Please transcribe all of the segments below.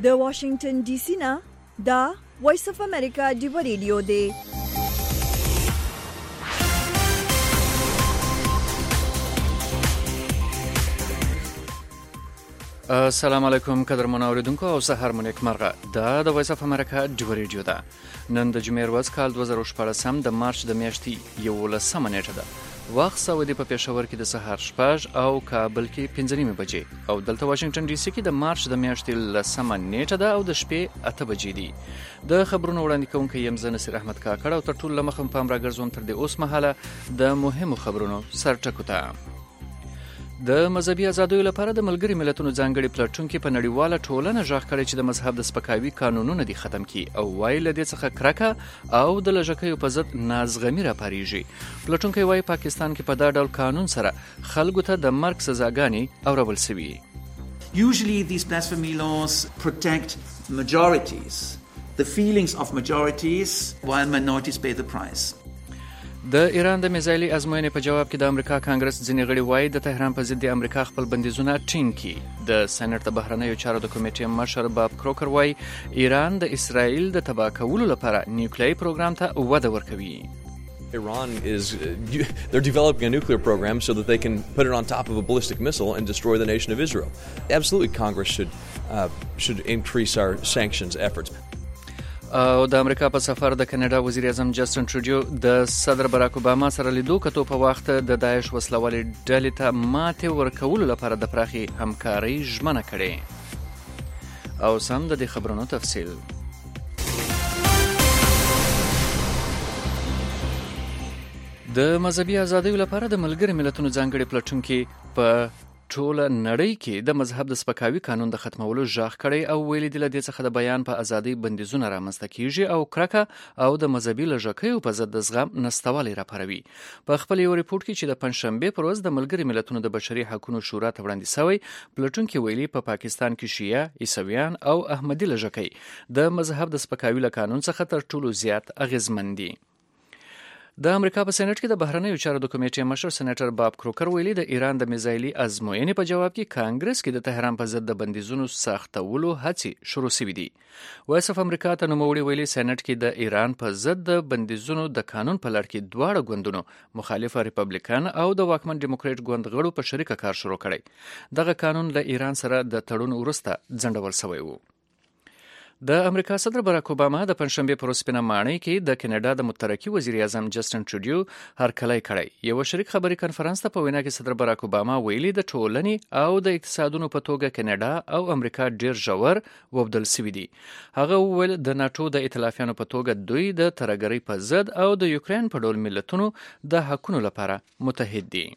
د واشنگټن ډي سي نه دا وایس اف امریکا دی ریډیو دی. السلام علیکم قدرمن اوریدونکو او سحر مونږ مرغه دا د وایس اف امریکا دی ریډیو ده. نن د جمعې ورځ کال 2014 د مارچ د میاشتې 11 نیټه ده. وخت سعودي په پېښور کې د سحر 6 او کابل کې 5 بجې او دلته واشنگټن ډي سي کې د مارچ د میاشتې 10 نیټه ده او د شپې 8 بجې دي. د خبرونو وړاندې کوونکی يم زه نصیر احمد کاکړ او تر ټولو لمخم پام راګرځوم تر دې اوس مهاله د مهمو خبرونو سرټکو ته. د مذهبي ازادیو لپاره د ملګری ملتونو ځانګړي پلټونکي په نړیواله ټولنه ژغ کړي چې د مذهب د سپکاوي قانونونه دي ختم کړي او وايي له دې څخه کرکه او د لژکیو په ضد نازغمي راپاریږي. پلټونکي وايي پاکستان کې په دا ډول قانون سره خلکو ته د مرګ سزاګانې اورول شوي. Usually these blasphemy laws protect majorities, the feelings of majorities, while minorities pay the price. د ایران د میزایلي ازموینې په جواب کې د امریکا کانګرس ځینې غړي وایي د تهران په ضد د امریکا خپل بندیزونه ټینګ کړي. د سېنات د بهرنیو چارو د کمیټې مشر باب کروکر وایي ایران د اسرائیل د تباه کولو لپاره نیوکلیري پروګرام ته وده ورکوي. Iran they're developing a nuclear program so that they can put it on top of a ballistic missile and destroy the nation of Israel. Absolutely, Congress should increase our sanctions efforts. او د امریکا په سفر د کاناډا وزیر اعظم جسټن ټروډو د صدر باراک اوباما سره لیدو کتو په وخت د داعش وسلوالې ډلې ته ماته ورکولو لپاره د پراخي همکاري ژمنه کړې. او سم د دې خبرونو تفصیل. د مذهبي ازادیو لپاره د ملګری ملتونو ځانګړي پلټونکي په ټوله نړۍ کې د مذهب د سپکاوي قانون د ختمولو ژغ کړي او ویلي دي له دې څخه د بیان په ازادۍ بندیزونه رامنځته کیږي او کرکه او د مذهبي لژکیو په ضد د زغم نستوالی راپاروي. په خپل یو ریپورت کې چې د پنځشنبه پر ورځ د ملګری ملتونو د بشري حقوقو شورا ته وړاندې شوی، پلټونکي ویلي په پاکستان کې شیعه، عیسویان او احمدي لژکي د مذهب د سپکاوي له قانون څخه تر ټولو زیات اغیزمن دي. د امریکا په سېنات کې د بهرنیو چارو د کمیټې مشر سېنیټر باب کروکر ویلي د ایران د میزایلي ازموینې په جواب کې کانګرس کې د تهران په ضد د بندیزونو سختولو هڅې شروع شوې دي. وایس اف امریکا ته نوموړي ویلي سېنات کې د ایران په ضد د بندیزونو د قانون په لړ کې دواړه ګوندونو مخالفه ریپبلیکن او د واکمن ډیموکراټ ګوند غړو په شریکه کار شروع کړی. دغه قانون له ایران سره د تړون وروسته ځنډول شوی و. د امریکا صدر باراک اوباما د پنځشنبه پر ورځ په مانۍ کې د کاناډا د متحرکي وزیر اعظم جسټن ټروډو هرکلی کړی. یو شریک خبري کانفرنس ته په وینا کې صدر باراک اوباما ویلي د ټولنې او د اقتصادونو په توګه کاناډا او امریکا ډیر ژور وبدل شوي دي. هغه وویل د ناتو د ائتلافیانو په توګه دوی د ترهګرۍ په ضد او د یوکرين په ډول ملتونو د حقونو لپاره متحد دي.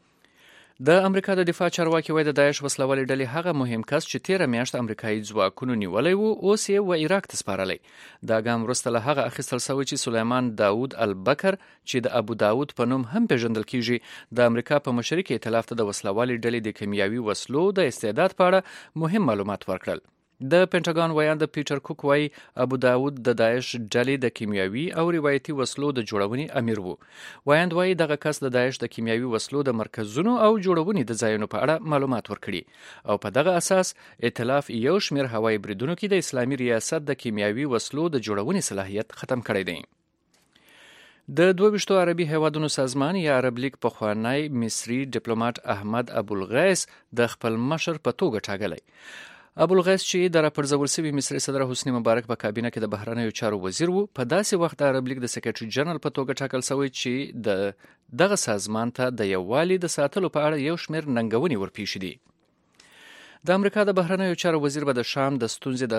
د امریکا د دفاع چارواکي وایي د داعش وسلوالې ډلې هغه مهم کس چې 13 میاشت امریکایي ځواکونو نیولې وو اوس یې و عراق ته سپارلی. دا ګام وروسته له هغه اخیستل شوی چې سلیمان داود البکر چې د ابو داود په نوم هم پیژندل کیږي د امریکا په مشرق ائتلاف ته د وسلوالې ډلې د کیمیاوي وسلو د استعداد په اړه مهم معلومات ورکړل. د پینټاګون وایاند پیټر کوک وایي ابو داود د داعش ډلې د کیمیاوي او روایتي وسلو د جوړونې امیر وو. وایاند وایي دغه کس د داعش د کیمیاوي وسلو د مرکزونو او جوړونې د ځایونو په اړه معلومات ورکړي او په دغه اساس ائتلاف یو شمېر هوایي بریدونو کې د اسلامي ریاست د کیمیاوي وسلو د جوړونې صلاحیت ختم کړی دی. د 22 عربي هیوادونو سازمان یا عرب لیگ پخوانی مصری ډیپلوماټ احمد ابوالغیث د خپل مشر په توګه ټاکلی. ابوالغیث چې د راپرځول شوي مصري صدر حسني مبارک په کابینه کې د بهرنیو چارو وزیر وو په داسې وخت د عرب لیگ د سیکریټري جنرال په توګه ټاکل شوی چې دغه سازمان ته د یووالي د ساتلو په اړه یو شمېر ننګونې ورپېښې دي. د امریکا د بهرنیو چارو وزیر به د شام په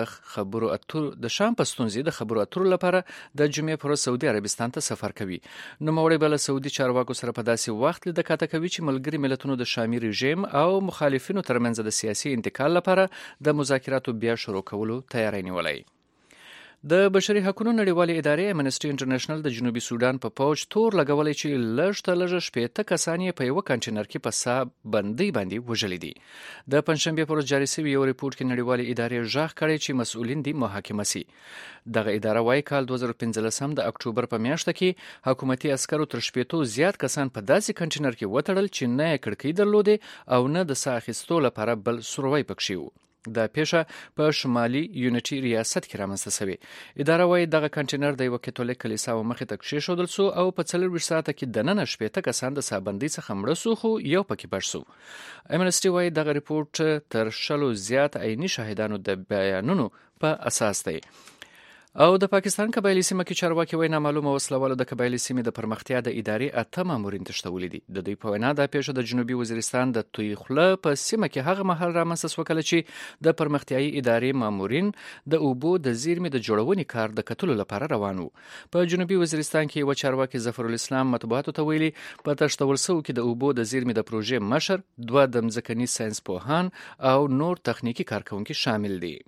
ستونزې د خبرو اترو لپاره د جمعې پر ورځ سعودي عربستان ته سفر کوي. نوموړی به له سعودي چارواکو سره په داسې وخت لیدنه کوي چې ملګري ملتونو د شامي رژیم او مخالفینو ترمنځ د سیاسي انتقال لپاره د مذاکراتو بیا شروع کولو تیاری نیولای. د بشري حقوقو نړیوالې ادارې امنسټي انټرنیشنل د جنوبي سودان په پوج تور لګولې چې لږ ته لږ 15 کسان یې په یو کنټینر کې په سا بندي باندې وژلي دي. د پنځشنبه پر ورځ جاری شوی یو ریپورت کې نړیوالې ادارې ژغ کړي چې مسؤلین دي محاکمه شي. دغه اداره وايي کال 2015 د اکتوبر په میاشت کې حکومتي عسکرو تر 15 زیات کسان په داسې کنټینر کې وتړل چې نه کړکۍ درلودې او نه د سا اخیستو لپاره بل سوروي پکښې وو. دا پیښه په شمالي یونټي ریاست کې رامنځته شوې. اداره وايي دغه کنټینر د یو کاتولیک کلیسا مخې ته کښېښودل سو او په 24 ساعته کې دننه 80 کسان د سابندۍ څخه مړه سو، خو یو پکې پټ سو. امنسټي وايي دغه ریپورت تر 100 زیات عیني شاهدانو د بیانونو په اساس دی. او د پاکستان قبایلی سیمه کې چارواکي وایي نامعلومه وسلوالو د قبایلی سیمې د پرمختیا د ادارې 8 مامورین تښتولي دي. د دوی په وینا دا پیښه د جنوبي وزیرستان د توی خوله په سیمه کې هغه مهال رامنځته شوه کله چې د پرمختیایي ادارې مامورین د اوبو د زیرمې د جوړونې کار د کتلو لپاره روان وو. په جنوبي وزیرستان کې یو چارواکي ظفرالاسلام مطبوعاتو ته ویلي په تښتول شوو کې د اوبو د زیرمې د پروژې مشر، 2 د مځکني ساینس پوهان او نور تخنیکی کارکونکي شامل دي.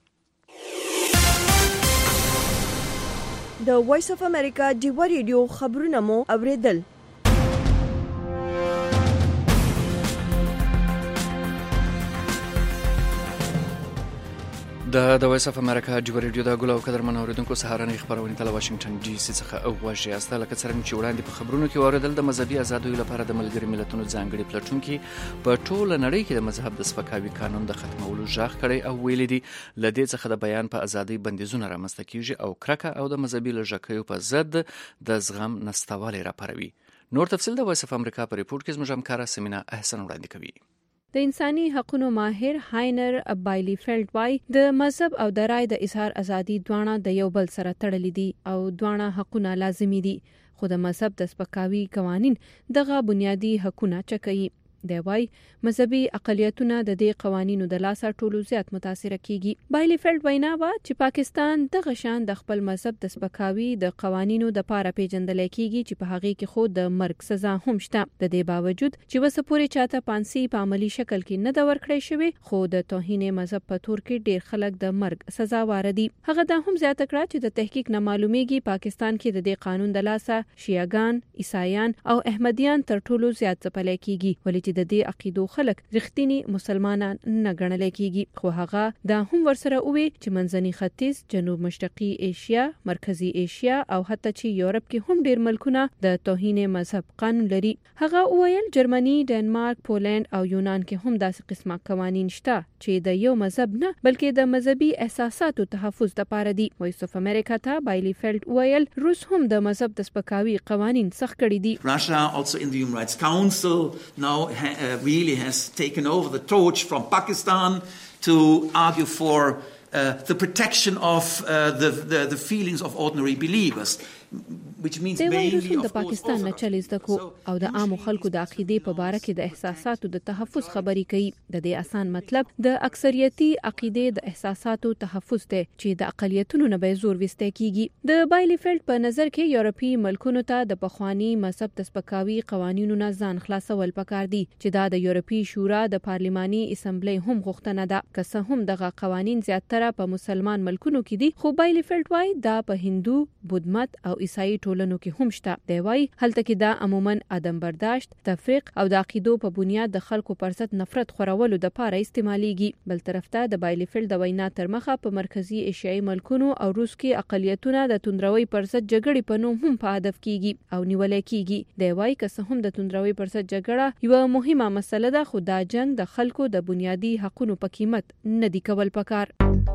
د وایس اف امریکا ډیوا ریډیو خبرونه مو اوریدل. د وایس اف امریکا ډیوا ریډیو د ګل او قدرمن اوریدونکو سهارنۍ خبرونه ته واشنگټن ډي سي څخه اوغوږی است. لکه څنګه چې وړاندې په خبرونو کې اوریدل د مذهبي ازادۍ لپاره د ملګري ملتونو ځانګړي پلټونکي په ټوله نړۍ کې د مذهب د سپکاوي قانون د ختمولو ژغ کړی او ویلي دي لدې څخه د بیان په ازادۍ بندیزونه رامنځته کیږي او کرکه او د مذهبي لږکیو په ضد د زغم نشتوالی راپاروي. نور تفصیل د وایس اف امریکا په ریپورت کې زموږ همکاره سمینا احسن وړاندې کوي. د انساني حقوقو ماهر هاینر بایلیفیلډ وايي د مذهب او د رای د اظهار ازادي دواړه د یو بل سره تړلي دي او دواړه حقونه لازمي دي، خو د مذهب د سپکاوي قوانین دغه بنیادی حقونه چکوي. دی وايي مذهبي اقلیتونه د دې قوانینو د لاسه ټولو زیات متاثر کیږي. بایلیفیلډ وینا وا چې پاکستان دغه شان د خپل مذهب د سپکاوي د قوانینو د پاره پیژندل کیږي چې په هغه کې خود د مرګ سزا هم شته. د دې باوجود چې وسپوري چاته پانسي په عملی شکل کې نه د ورکړې شوی، خو د توهین مذهب په تور کې ډیر خلک د مرګ سزا واردي. هغه دا هم زیاته کړه چې د تحقیق نه معلومیږي پاکستان کې د دې قانون د لاسه شیعاګان، عیسایان او احمدیان تر ټولو زیات ځپل کیږي، ولې د دې عقیدو خلک رښتینی مسلمانان نه ګڼل کیږي. خو هغه دا هم ورسره وی چې منځني ختیځ، جنوب مشرقي ایشیا، مرکزی ایشیا او حتی چې یورپ کې هم ډیر ملکونه د توهین مذهب قانون لري. هغه ویل جرمني، ډنمارک، پولند او یونان کې هم داسې قسمه قوانین شته چې د یو مذهب نه بلکې د مذهبي احساساتو تحفظ لپاره دي. وایس اف امریکا ته بایلیفیلډ ویل روس هم د مذهب د سپکاوي قوانین سخت کړي دي. Russia also in the Human Rights Council now really has taken over the torch from Pakistan to argue for the protection of the feelings of ordinary believers. د وایروسو د پاکستان نه چلیز دکو او د عامو خلکو د عقیدې په باره کې د احساساتو د تحفظ خبري کوي. د دې اسان مطلب د اکثریتي عقیدې د احساساتو تحفظ دی چې د اقلیتونو نه به زور وسته کیږي. د بایلیفیلډ په نظر کې یورپی ملکونو ته د پخوانی مذهب د سپکاوي قوانینو نه ځان خلاصول پکار دي چې دا د یورپی شورا د پارلماني اسمبلی هم غوښتنه ده. که څه هم دغه قوانین زیاتره په مسلمان ملکونو کې دي، خو بایلیفیلډ وايي دا په هندو، بودمت او عیسائی ټولنو کې هم شته. دی وايي هلته کې دا عموما عدم برداشت، تفریق او د عقیدو په بنیاد د خلکو پر ضد نفرت خورولو د پاره استعماليږي. بل طرف ته د بایلیفیلډ د وینا تر مخه په مرکزی ایشیايي ملکونو او روس کې اقلیتونه د توندروي پر ضد جګړې په نوم هم په هدف کیږي او نیول کیږي. دی وايي که څه هم د توندروي پر ضد جګړه یو مهمه مسله ده، خو دا جنگ د خلکو د بنیادی حقوقو په قیمت نه دی کول پکار.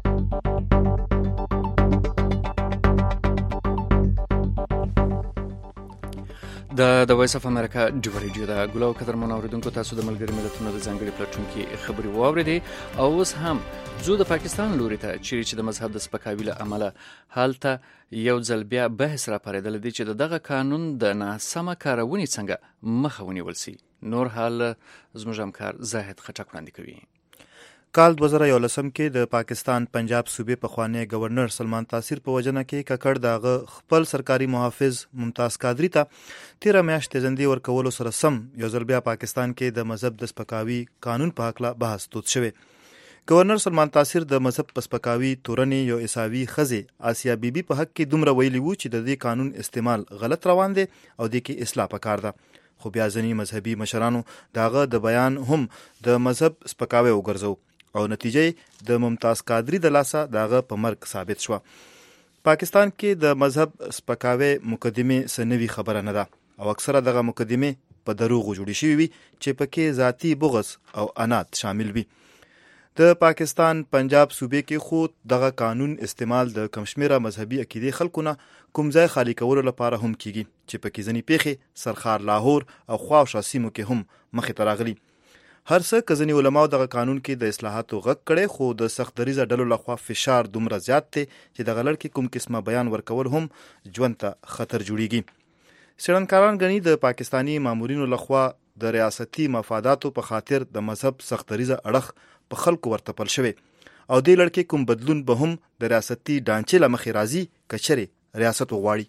د وایس اف امریکا ډیوا ریډیو د ګل او قدرمن اوریدونکو تاسو د ملګري ملتونو د ځانګړي پلټونکي خبري واوریدې او اوس هم زه د پاکستان لوري ته چې د مذهب د سپکاوي له امله حالته یو ځل بیا بحث را پارېدل دي چې دغه قانون د ناسمه کارونې څنګه مخه ونیول شي. نور حال زموږ همکار زاهد خټک وړاندې کوي. کال 2011 کې د پاکستان پنجاب صوبې پخوانی گورنر سلمان تاثیر په وجنه کې ککړ داغه خپل سرکاري محافظ ممتاز قادری ته 13 میاشتې زندې ورکولو سره سم یو ځل بیا پاکستان کې د مذهب د سپکاوي قانون په حق لا بحث توت شوی. گورنر سلمان تاثیر د مذهب په سپکاوي تورنې یو عیساوي خزه آسیا بیبي په حق کې دومره ویلي وو چې د دې قانون استعمال غلط روان دی او د کې اصلاح پکار ده. خو بیا ځینې مذهبي مشرانو داغه د بیان هم د مذهب سپکاوي وګرځو او نتیجه د ممتاز قادری د لاسه داغه په مرګ ثابت شو. پاکستان کې د مذهب سپکاوي مقدمه سنوي خبره نه ده او اکثره دغه مقدمه په دروغ جوړې شوی وي چې پکې ذاتی بغض او انات شامل وي. د پاکستان پنجاب صوبې کې خو دغه قانون استعمال د کمشمیره مذهبي عقیدې خلکو نه کوم ځای خالی کولو لپاره هم کیږي چې پکې ځینې پیښې سرخار لاهور او خواوشا سیمو کې هم مخې ته راغلي. هر څه که ځینې علماو دغه قانون کې د اصلاحاتو غږ کړی، خو د سخت دریځه ډلو لخوا فشار دومره زیات دی چې دغه لړ کې کوم قسمه بیان ورکول هم ژوند ته خطر جوړیږي. څېړنکاران ګڼي د پاکستاني مامورینو لخوا د ریاستي مفاداتو په خاطر د مذهب سخت دریځه اړخ په خلکو ورتپل شوی او دې لړ کې کوم بدلون به هم د ریاستي ډانچې له مخې راځي که چېرې ریاست وغواړي.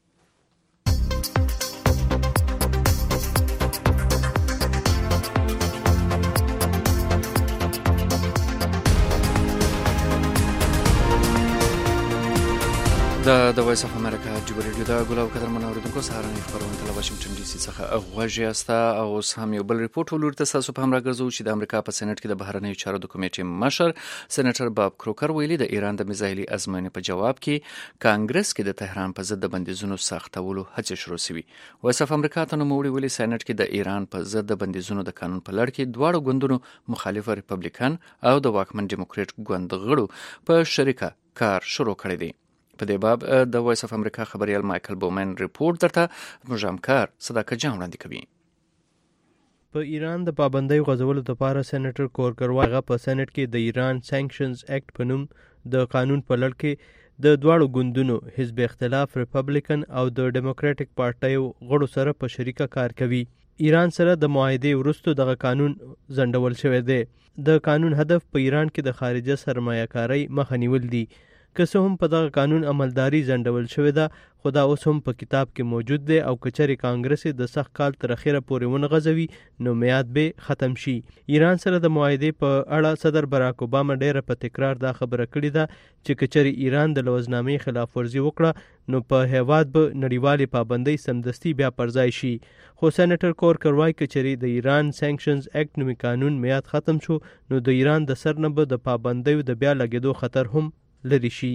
د وایس اف امریکا جوبر ریډیو دا ګلاب قدر منوریدونکو سهارنۍ خبرونه له واشنگټن ډي سي څخه غوږ یاسته او هم یو بل ریپورت ولورته تاسو په هم راګرځو چې د امریکا په سېنات کې د بهرنیو چارو د کمیټې مشر سېنیټر باب کروکر ویلي د ایران د میزایلي ازموینې په جواب کې کانګرس کې د تهران په ضد د بندیزونو سختولو هڅې شروع شوي. وایس اف امریکا ته نوموړي ویلي سېنات کې د ایران په ضد د بندیزونو د قانون په لړ کې دواړو ګوندونو مخالف ریپبلیکن او د واکمن ډیموکریټ ګوند غړو په شریکه کار شروع کړی دی. په دې باب د وایس اف امریکا خبريال مایکل بومن ریپورت درته موږ همکار صداقت جان وړاندې کوي. په ایران د پابندۍ غځولو لپاره سېنیټر کورکر واغه په سېنات کې د ایران سانکشنز اکټ په نوم د قانون په لړ کې د دواړو ګوندونو حزب اختلاف ریپبلیکن او د ډیموکراټک پارټیو غړو سره په شریکه کار کوي. ایران سره د معاهدې وروسته دغه قانون ځنډول شوی دی. د قانون هدف په ایران کې د خارجه سرمایه‌کارۍ مخه نیول دي. که څه هم په دغه قانون عملداري ځنډول شوې ده، خو دا اوس هم په کتاب کې موجود دی او که چېرې کانګرس د سخت کال تر اخره پورې ونغځوي نو میعاد به ختم شي. ایران سره د معاهدې په اړه صدر براک اوباما ډیره په تکرار دا خبره کړې ده چې که چېرې ایران د لوزنامې خلاف ورزي وکړه نو په هیواد به نړیوالې پابندۍ سمدستي بیا پر ځای شي. خو سېنیټر کورکر وایي که چېرې د ایران سانکشنز اکټ نومي قانون میعاد ختم شو نو د ایران د سر نه به د پابندیو د بیا لګېدو خطر هم لري شي.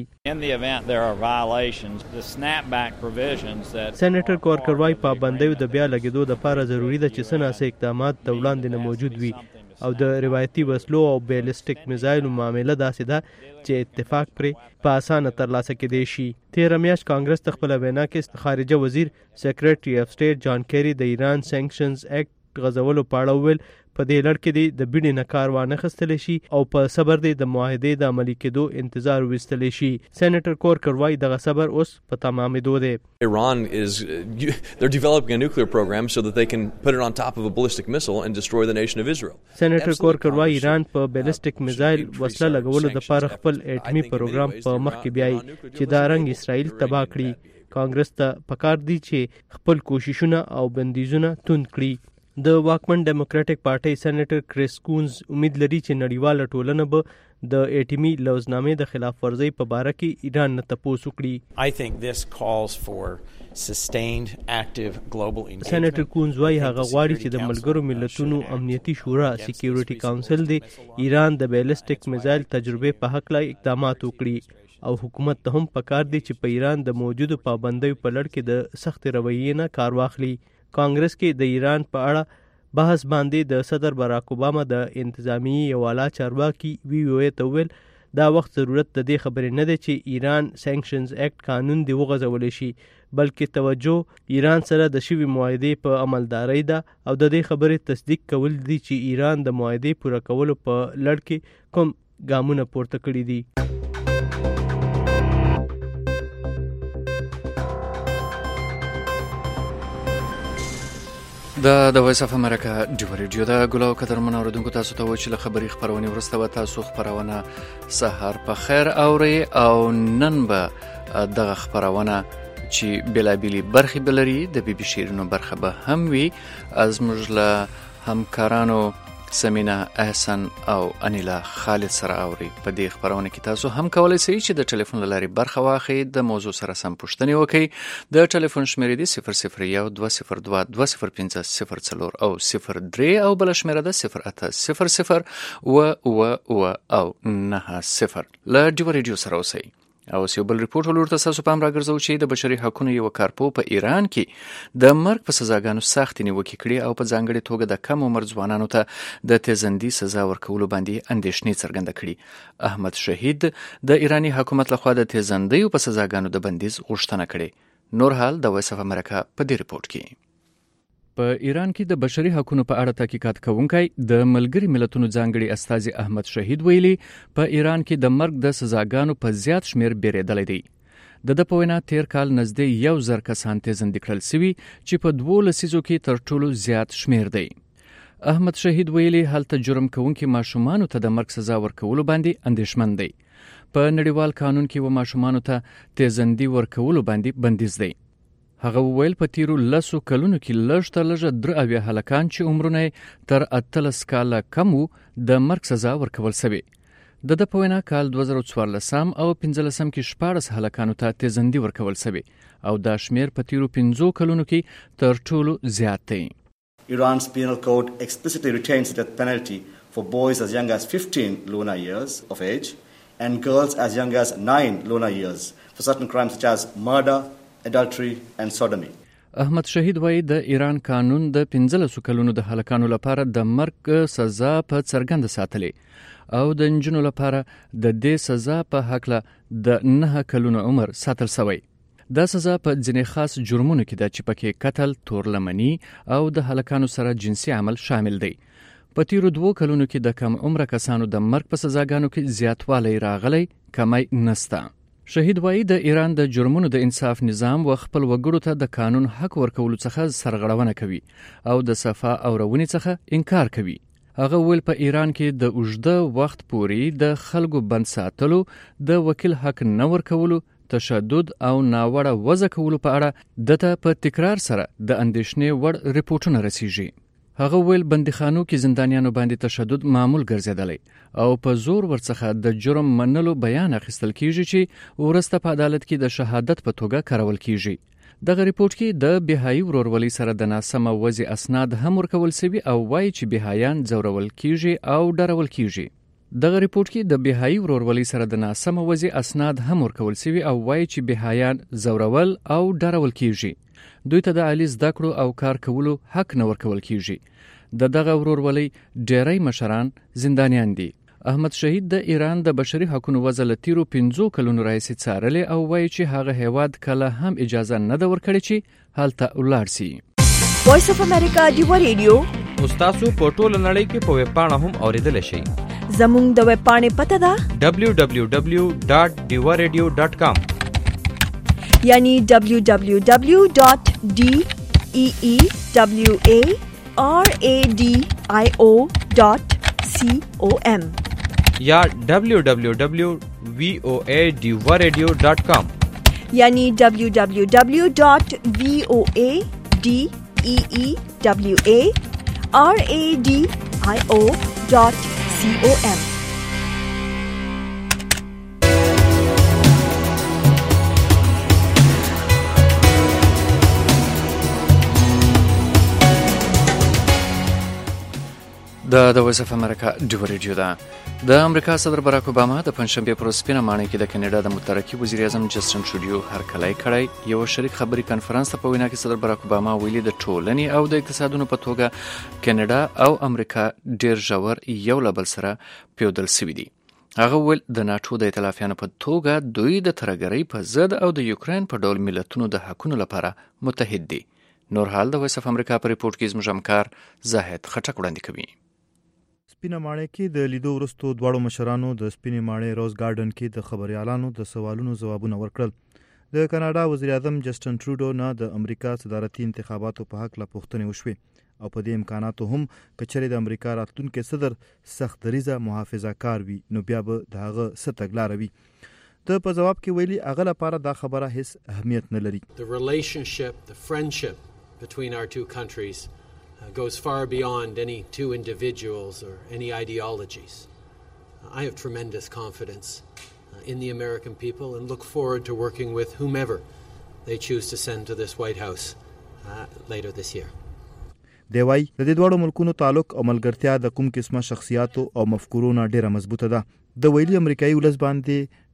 سېنیټر کورکر وايي پابندیو د بیا لګېدو لپاره ضروری ده چې څه ناسه اقدامات د وړاندې نه موجود وي او د روایتي وسلو او بیلسټیک میزایلو معامله داسې ده چې اتفاق پرې په اسانه ترلاسه کېدی شي. تېره میاشت کانګرس د خپله وینا کې خارجه وزیر سیکرټري اف سټیټ جان کیری د ایران سانکشنز اکټ غځولو په اړه وویل په دې لړ کې د بیړې نه کار وانه خستلی شي او په صبر دی د معاهدې د عملي کېدو انتظار ویستلی شي. سېنیټر کورکر وایي دغه صبر اوس په تمامېدو دی. Iran they're developing a nuclear program so that they can put it on top of a ballistic missile and destroy the nation of Israel. سېنیټر کورکر وایي ایران په بیلسټیک میزایل وسله لګولو دپاره خپل اټمي پروګرام په مخ کې بیایي چې دا رنګ اسرائیل تباه کړي. کانګرس ته پکار دی چې خپل کوششونه او بندیزونه توند کړي. د واکمن ډیموکراټک پارټۍ سېنیټر کریس کونز امید لري چې نړیواله ټولنه به د اټمي لوزنامې د خلاف ورزۍ په باره کې ایران نه تپوس وکړي. سېنیټر کونز وايي هغه غواړي چې د ملګرو ملتونو امنیتي شورا سکیورټي کونسل د ایران د بیلسټیک میزایل تجربې په هکله اقدامات وکړي او حکومت ته هم پکار دی چې په ایران د موجودو پابندیو په لړ کې د سخت رویې نه کار واخلي. کانګرس کې د ایران په اړه بحث باندې د صدر براک اوباما د انتظامی یو اعلی چارواکي وی ته ویل دا وخت ضرورت د دې خبرې نه دی چې ایران سانکشنز اکټ قانون دی وغځولی شي، بلکې توجه ایران سره د شوي معاهدې په عملدارۍ ده او د دې خبرې تصدیق کول دي چې ایران د معاهدې پوره کولو په لړ کې کوم ګامونه پورته کړي دي. د وایس اف امریکا ډیو ریډیو دا ګلو قدر منوریدونکو تاسو ته و چې له خبري خبرونه ورسته و تاسو خبرونه سحر په خیر اوري او نن به دغه خبرونه چې بلابلی برخي بلري د بي بي شیرینو برخه به هم وي از موږ له همکارانو سمینا احسن او انیلا خالد سره اوري. په دې خبرونه کې تاسو هم کولای شئ چې د ټلیفون لاري برخه واخلئ، د موضوع سره سم پوښتنه وکړئ. د ټلیفون شمیرې دي 001 202 205 0 او 03 او بل شمیره ده 0800 او 90. له ډیو ریډیو سره اوسئ. او یو بل ریپورت ولور تاسو پام راګرځو چې د بشري حقوقو یو کارپو په ایران کې د مرګ په سزاګانو سخت نیوکه کړې او په ځانګړي توګه د کم عمر ځوانانو ته د تیزندي سزا ورکولو باندې اندېښنې څرګنده کړې. احمد شهید د ایرانی حکومت لخوا د تیزندي په سزاګانو د بندیز غوښتنه کړې. نور حال د وایس اف امریکا په دې ریپورت کې. په ایران کې د بشري حقوقو په اړه تحقیقات کوونکی د ملګری ملتونو ځانګړي استازي احمد شهید ویلي په ایران کې د مرګ د سزاګانو په زیات شمیر بیریدلې دي. د په وینا تیر کال نږدې 1000 کسان تیزندي کړل شوي چې په 2 لسیزو کې تر ټولو زیات شمیر دی. احمد شهید ویلي هلته جرم کوونکي ماشومان ته د مرګ سزا ورکولو باندې اندېښمن دي. په نړیوال قانون کې و ماشومان ته تیزندي ورکولو باندې بندیز دی. هغه ویل په تیرو 10 کلونو کې لږ تر لږه 3 هلکان چې عمرونه تر 18 کاله کم وو د مرګ سزا ورکول شوی. د په وینا کال 2014 او 15 کې 14 هلکانو ته تیزندي ورکول شوی او دا شمیر په تیرو 5 کلونو کې تر ټولو زیات دی. Iran's penal code explicitly retains the death penalty for boys as young as 15 lunar years of age and girls as young as 9 lunar years for certain crimes such as murder, adultery and sodomy. احمد شهید وایي د ایران قانون د 15 کلونو د هلکانو لپاره د مرګ سزا په څرګند ساتلې او د نجونو لپاره د دې سزا په حق د 9 کلونو عمر ساتل شوی. دا سزا په ځینې خاص جرمونو کې ده چې پکې قتل، تورلمنی او د هلکانو سره جنسي عمل شامل دی. په تیرو 2 کلونو کې د کم عمر کسانو د مرګ په سزاګانو کې زیاتوالی راغلی، کمی نسته. شهید وایي د ایران د جرمونو د انصاف نظام و خپل وګړو ته د قانون حق ورکولو څخه سرغړونه کوي او د صفا او رونی څخه انکار کوي. هغه ویل په ایران کې د اوږده وخت پورې د خلکو بند ساتلو، د وکیل حق نه ورکولو، تشدد او ناوړه وضع کولو په اړه دته په تکرار سره د اندېښنې وړ ریپورتونه رسیږي. هغه ویل بندیخانو کې زندانیانو باندې تشدد معمول ګرځیدلی او په زور ورڅخه د جرم منلو بیان اخیستل کیږي چې ورسته په عدالت کې د شهادت په توګه کارول کیږي. دغه ریپورت کې د بهایي ورورولۍ سره د ناسمه وضع اسناد هم ورکول شوي او وایي چې بهایان ځورول کیږي او ډارول کیږي. دغه ریپورت کې د بهایي ورورولۍ سره د ناسمه وضع اسناد هم ورکول شوي او وایي چې بهایان ځورول او ډارول کیږي. دوی ته د عالی زده کړو او کار کولو حق نه ورکول کیږي. د دغه ورورولۍ ډیری مشران زندانیان دي. احمد شهید د ایران د بشري حقوقو وضع له تیرو 5 کلونو راهیسې څارلې او وایي چې هغه هیواد کله هم اجازه نه ده ورکړې چې هلته ولاړ شي. وایس اف امریکا دیوا ریډیو تاسو په ټوله نړۍ کې په ویب پاڼه هم اوریدلی شئ. زموږ د ویب پاڼې پته ده www.diwaradio.com یعنی www.deewaradio.com یا www.voadiwaradio.com یعنی www.voadeewaradio.com. د وایس اف امریکا دیوا ریډیو ده. د امریکا صدر باراک اوباما د پنځشنبه پر سپینه ماڼۍ کې د کینیډا د متحرکي وزیر اعظم جسټن ټروډیو هرکلی کړی. یو شریک خبري کانفرنس ته په وینا کې صدر باراک اوباما ویلي د ټولنې او د اقتصادونو په توګه کینیډا او امریکا ډیر ژور یو له بل سره پیوډل شوي دي. هغه ویل د ناټو د ائتلافیانو په توګه دوی د ترهګرۍ په ضد او د یوکرين په ډول ملتونو د حقونو لپاره متحد دي. نور حال د وایس اف امریکا په ریپورت کې زموږ همکار زاهد خټک وړاندې کوي. سپینه ماڼۍ کې د لیدو وروسته دواړو مشرانو د سپینې ماڼۍ روز ګارډن کې د خبريالانو د سوالونو ځوابونه ورکړل. د کاناډا وزیر اعظم جسټن ټروډو نه د امریکا صدارتي انتخاباتو په حق لا پوښتنې وشوې او په دې امکاناتو هم کچري د امریکا راتلونکي صدر سخت دریزه محافظه کار وي نو بیا به دغه ستګلار وي. د په جواب کې ویلي هغه لپاره دا خبره هیڅ اهمیت نه لري. The relationship, the friendship between our two countries goes far beyond any two individuals or any ideologies. I have tremendous confidence in the American people and look forward to working with whomever they choose to send to this White House later this year. دی وای د دې دوړو ملکونو تعلق او ملګرتیا د کوم قسمه شخصیاتو او مفکورونو ډیره مضبوطه ده. د ویلي امریکایي ولس باندې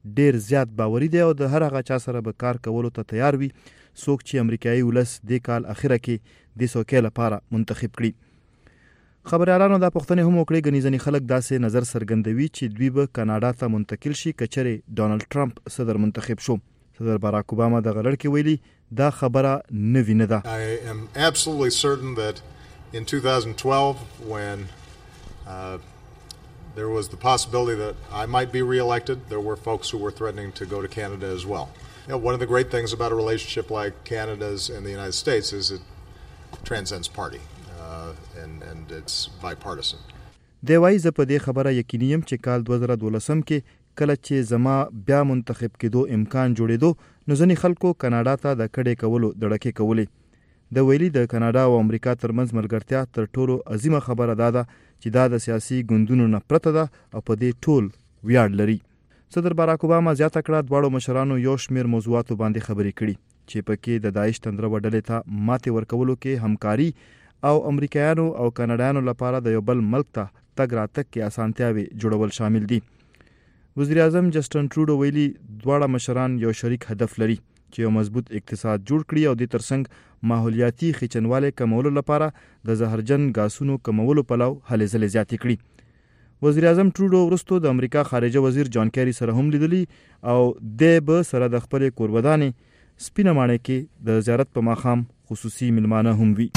ډیر زیات باوري دی او د هر هغه چا سره به کار کولو ته تیار وي څوک چې امریکایي ولس د کال اخره کې د څوکۍ لپاره منتخب کړي. خبريالانو دا پوښتنه هم وکړي غني ځنې خلک داسې نظر څرګندوي چې دوی به کاناډا ته منتقل شي کچره ډونالد ټرمپ صدر منتخب شو. صدر باراک اوباما د غلړ کې ویلي دا خبره نوی نه ده. I am absolutely certain that in 2012 when there was the possibility that I might be re-elected, there were folks who were threatening to go to Canada as well. You know, one of the great things about a relationship like Canada's and the United States is it transcends party and it's bipartisan. دی وایي زه په دې خبره یقیني یم چې کال 2012 کې کله چې زما بیا منتخب کېدو امکان جوړېدو نو ځینې خلکو کاناډا ته د کډې کولو دړکې کولې. د ویلي د کاناډا او امریکا ترمنځ ملګرتیا تر ټولو عظیمه خبره ده چې دا د سیاسي ګوندونو نه پرته ده او په دې ټول ویاړ لري. صدر باراک اوباما زیاته کړه دواړو مشرانو یو شمېر موضوعاتو باندې خبرې کړي چې پکې د داعش تندره وډلې ته ماتې ورکولو کې همکاري او امریکایانو او کاناډایانو لپاره د یو بل ملک ته تګ راتګ کې اسانتیاوي جوړول شامل دي. وزیر اعظم جسټن ټروډو ویلي دواړه مشران یو شریک هدف لري چې یو مضبوط اقتصاد جوړ کړي او د ترڅنګ ماحولیاتي خچنواله کمولو لپاره د زهرجن غاسونو کمولو پلو هلې ځلې زیاتې کړي. وزیر اعظم ټروډو وروسته د امریکا خارجه وزیر جان کیری سره هم لیدلی او د به سره د خپل کورودانې سپینه ماڼۍ کې د زیارت په ماښام خصوصي ملمانه هم وی.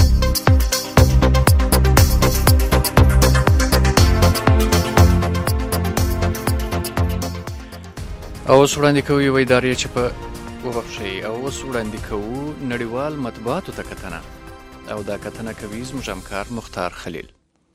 او وړاندې کوي وای داري چې په وبخښي او وړاندې کوو نړیوال مطبوعاتو ته کتنه او دا کتنه کوي زموږ همکار مختار خلیل.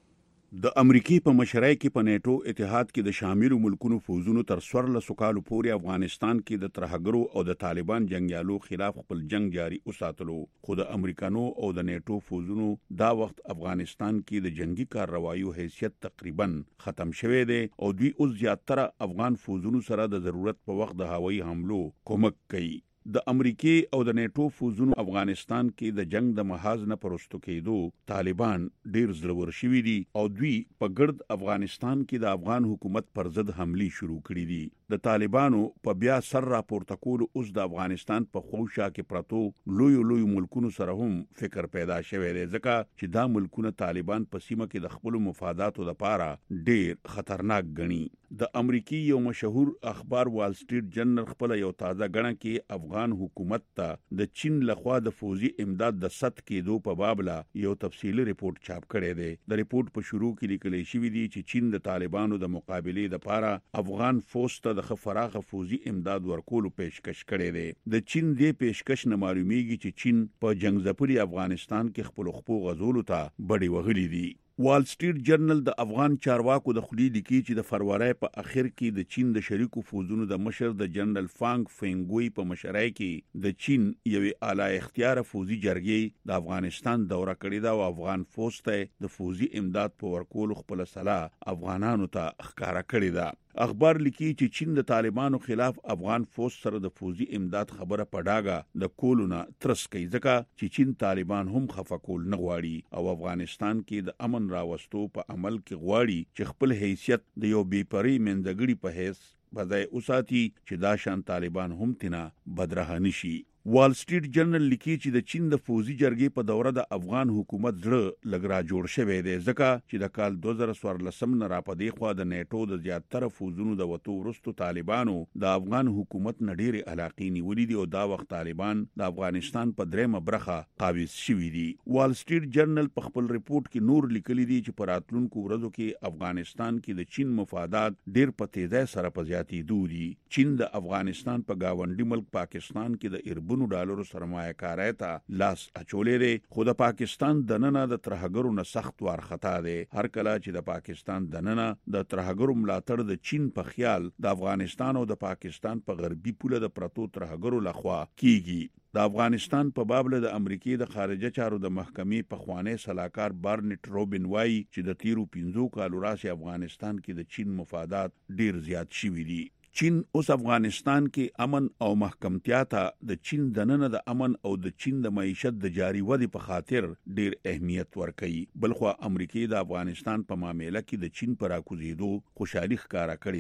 د امریکای په مشرۍ کې په نیټو اتحاد کې د شاملو ملکونو فوزونو تر 14 کالو پورې افغانستان کې د ترهګرو او د طالبان جنگیالو خلاف خپل جنگ جاری وساتلو خو د امریکانو او د نیټو فوزونو دا وخت افغانستان کې د جنگي کاروایو حیثیت تقریبا ختم شوه دی او دوی اوس زیاتره افغان فوزونو سره د ضرورت په وخت د هوایي حملو کومک کوي. د امریکای او د نیټو فوزونو افغانستان کې د جنگ د محاذ نه پرستو کېدو طالبان ډیر زړور شوي دي او دوی په ګرد افغانستان کې د افغان حکومت پر ضد حملې شروع کړې دي. د طالبانو په بیا سر راپورته کول اوس د افغانستان په خوشا کې پرتو لوی ملکونو سره هم فکر پیدا شوی دی ځکه چې دا ملکونه طالبان په سیمه کې د خپل مفاداتو لپاره ډیر خطرناک ګڼي. د امریکای یو مشهور اخبار وال سټریټ جرنل خپل یو تازه غړن کې افغان حکومت ته د چین لخوا د فوزي امداد د سد کېدو په باب لا یو تفصیلی ریپورت چاپ کړی دی. د ریپورت په شروع کې لیکل شوی دی چې چین د طالبانو د مقابله لپاره افغان فوج ته د خفراغه فوزي امداد ورکولو پیشکش کړی دی. د چین دې پیشکش نه معلومیږي چې چین په جنگ ځپلي افغانستان کې خپل خپل غزولو ته بډې وغلي دي. وال سټریټ جرنل د افغان چارواکو د خلی لیکي چې د فروری په اخر کې د چین د شریکو فوزونو د مشر د جنرال فانګ فینګوي په مشرۍ کې د چین یوې اعلی اختیار فوزي جرګې د افغانستان دوره کړې ده او افغان فوج ته د فوزي امداد په ورکولو خپل صلاح افغانانو ته ښکارا کړې ده. اخبار لیکي چې چین د طالبانو خلاف افغان فوج سره د فوزي امداد خبره پډاګه د کولونه ترس کوي ځکه چې چین طالبان هم خفقول نه غواړي او افغانستان کې د امن راوستو په عمل کې غواړي چې خپل حیثیت د یو بیپری منځګړي په حیث بځای اوساتي چې دا شان طالبان هم تینا بدرهه نشي. وال سټریټ جرنل لیکي چې د چین د فوزي جرګې په دوره د افغان حکومت زړه لګرا جوړ شوی دی ځکه چې د کال 2014 نه را پدې خو د نیټو د زیاتره فوزونو د وټو ورستو طالبانو د افغان حکومت نډيري علاقې نیولې دي او دا وخت طالبان د افغانستان په درېمه برخه قابض شوي دي. وال سټریټ جرنل په خپل ریپورت کې نور لیکلي دي چې په راتلونکو ورځو کې افغانستان کې د چین مفادات ډېر په تیزی سره په زیاتېدو دي. چین د افغانستان په گاونډي ملک پاکستان کې د $1 ډالرو سرمایه کارۍ ته لاس اچولې دی خو د پاکستان دننه د ترهګرو نه سخت وارخطا دی. هر کله چې د پاکستان دننه د ترهګرو ملاتړ د چین په خیال د افغانستان او د پاکستان په غربي پوله د پرتو ترهګرو لخوا کیږي. د افغانستان په باب له د امریکای د خارجه چارو د محکمې په خوانی صلاحکار بارنټ روبن وای چې د تیرو 15 کالو راځي افغانستان کې د چین مفادات ډیر زیات شوي دي. چین اوس افغانستان کې امن او محکمتیا ته د چین دننه د امن او د چین د معیشت د جاری ودی په خاطر ډیر اهمیت ورکوي. بلخو امریکای د افغانستان په معاملې کې د چین پر راکوزیدو خوشحالي ښکارا کړې ده.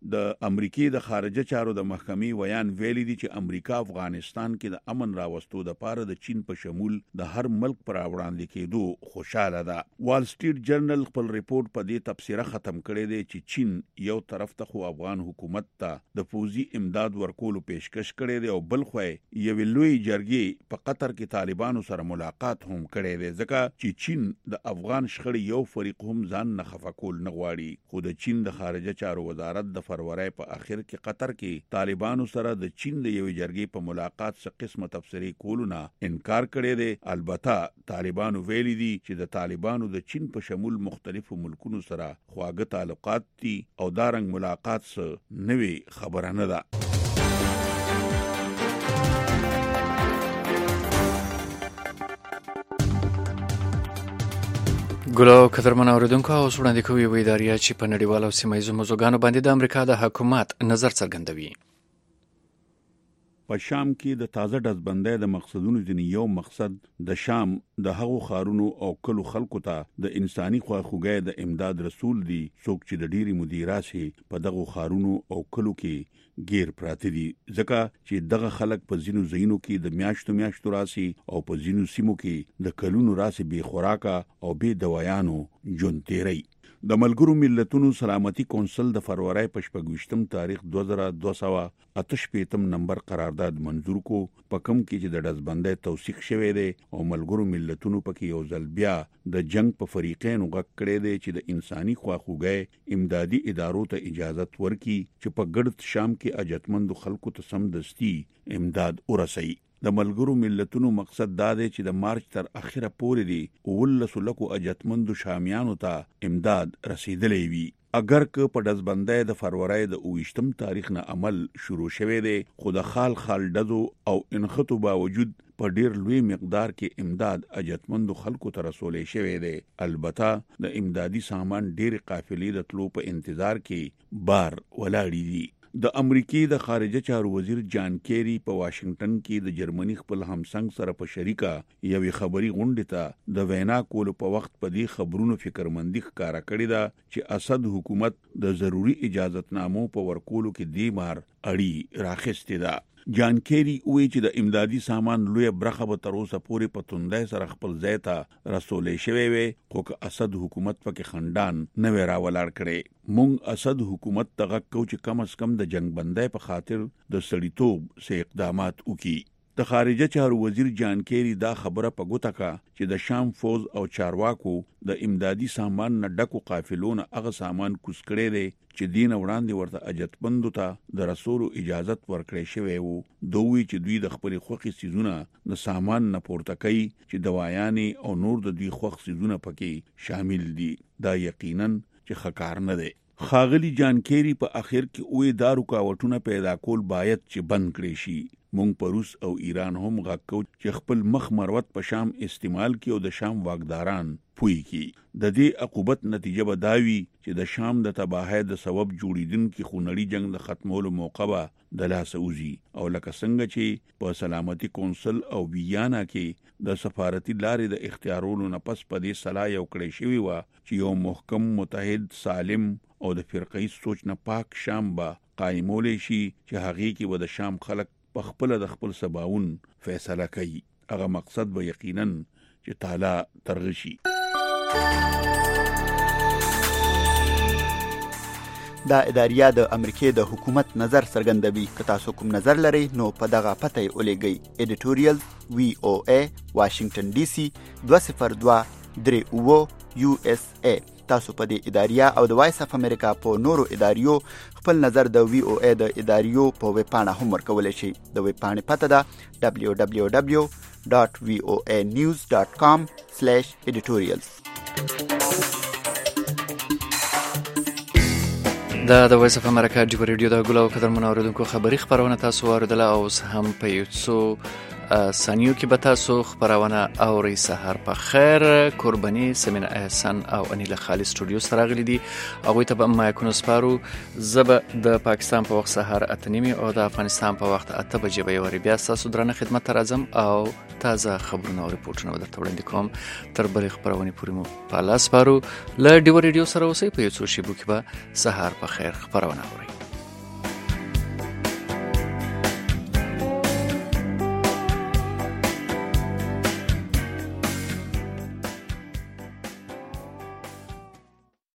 د امریکای د خارجه چارو د محکمې ویان ویلي دي چې امریکا افغانستان کې د امن راوستو د پاره د چین په شمول د هر ملک پر وړاندې کېدو خوشاله ده. وال سټریټ جرنل خپل ریپورت په دې تبصره ختم کړی دی چې چین یو طرف ته خو افغان حکومت ته د پوځي امداد ورکولو پیشکش کړی دی او بل خو یو لوی جرګې په قطر کې طالبانو سره ملاقات هم کړی دی ځکه چې چین د افغان شخړې یو فریق هم ځان نه خفه کول نه غواړي. خو د چین د خارجه چارو وزارت د فروری په اخر کې قطر کې طالبانو سره د چین د یو جرګې په ملاقات څخه قسمه تفسیری کولو نه انکار کړی دی. البته طالبانو ویلي دي چې د طالبانو د چین په شمول مختلفو ملکونو سره خواږه تعلقات دي او دا رنګ ملاقات څخه نوې خبره نه ده. ګلو قدرمن اوریدونکو او وړاندې کوي ادارې چې په نړیوالو او سیمایي موضوعاتو باندې د امریکا د حکومت نظر څرګندوي. په شام کې د تازه ډزبندۍ د مقصدونو ځینې یو مقصد د شام د هغو خارونو او کلو خلکو ته د انساني خواخوږۍ د امداد رسول دي څوک چې د ډېری مدیراسي په دغو خارونو او کلو کې غیر پراته دي ځکه چې دغه خلک په ځینو ځایونو کې د میاشتو راسي او په ځینو سیمو کې د کلونو راسي بې خوراکه او بې دوایانو ژوند تیری. د ملګرو ملتونو سلامتي کونسل د فروری په 28 تاریخ 2288 نمبر قرارداد منظور کو په کوم کې چې د ډزبندۍ توثیق شوی دی او ملګرو ملتونو پکې یو ځل بیا د جنگ په فریقین غږ کړی دی چې د انساني خواخوږۍ امدادي ادارو ته اجازه ورکړي چې په ګرد شام کې اجتمند خلکو ته سمدستي امداد ورسوي. د ملګرو ملتونو مقصد دا دی چې د مارچ تر اخره پورې دی 19 لکو اجتمند شامیانو ته امداد رسیدلې وي. اگر که په ډزبندۍ د فروری د 28 تاریخ نه عمل شروع شوه دی خو د خال ډزو او انخطو باوجود په ډیر لوی مقدار کې امداد اجتمند خلکو ته رسولې شوی دی. البته د امدادي سامان ډیر قافلې د تلو په انتظار کې بار ولاړې دي. د امریکای د خارجه چارو وزیر جان کیری په واشنگټن کې د جرمني خپل همسنګ سره په شریکه یوې خبري غونډه ته د وینا کولو په وخت په دې خبرونو فکرمندي ښکارا کړې ده چې اسد حکومت د ضروری اجازهتنامو په ورکولو کې دی مار اړي راخسته ده. جان کیری وایي چې د امدادي سامان لوی برخه به تر اوسه پورې په توندۍ سره خپل ځای ته رسولې شوی وي خو که اسد حکومت پکې خندان نه وی راولار کړي. مونږ اسد حکومت ته غږ کوو چې کم از کم د جنگ بندۍ په خاطر د سړیتوب سه اقدامات وکړي. د خارجه چارو وزیر جان کیری دا خبره په ګوته کا چې د شام فوز او چارواکو د امدادي سامان نه ډکو قافلونو هغه سامان کوس کړي دي چې دین وړاندې ورته اجتمندو ته د رسولو اجازه ورکړې شوی وو. دوی چې دوی د خپل خوخي سيزونه د سامان نه پورته کوي چې دوايانې او نور د دوی خوخ سيزونه پکې شامل دي. دا یقینا چې خکار نه دی. خاغلی جان کیری په اخر کې وې دا رکاوټونه پیدا کول باید چې بند کړي شي. مونږ په روس او ایران هم غږ کوو چې خپل مخ مروت په شام استعمال کړي او د شام واکداران پوي کړي. د دې عقوبت نتیجه به دا وي چې د شام د تباهۍ د سبب جوړیدونکي خونړي جنگ د ختمولو موقع به د لاسه وځي او لکه څنګه چې په سلامتي کونسل او ویانا کې د سفارتي لارې د اختیارولو نه پس په دې صلاح یو کړی شوی و چې یو محکم متحد سالم او د فرقې سوچ نه پاک شام به قائمولې شي چې هغه کې و د شام خلک په خپل د خپل سباون فیصله کوي. هغه مقصد به یقینا چې تعالی ترغشي. دا اداریه د امریکای د حکومت نظر څرګندوي. که تاسو کوم نظر لرئ نو په دغه پته یې ولېږئ. ایډیټوریال VOA واشنگټن DC 20238 USA. تاسو په دې اداریه او د وایس اف امریکا په نورو اداریو خپل نظر د VOA د اداریو په ویب پاڼه هم ورکولی شئ. د ویب پاڼې پته ده www.voanews.com/editorials. دا د وایس اف امریکا ډیو ریډیو د ګلو قدرمن اوریدونکو خبری خبرونه تاسو اوریدله او هم په یو څو ثانیو کې به تاسو خبرونه اورئ. سهار په خیر. قرباني سمین احسان او انیل خالص سټوډیو سره غلي دي. هغه ته به مایکونو سپارو. زب د پاکستان په وخت سهار 8:30 او د افغانستان په وخت 8 بجې به یو بیا تاسو درنه خدمت راځم او تازه خبرونه او ریپورتونه درته وړاندې کوم. تر بلې خبرونه پورې مو په لاس سپارو. ل ډیو ریډیو سره اوسئ. په یو څو شیبو کې به سهار په خیر خبرونه اورئ.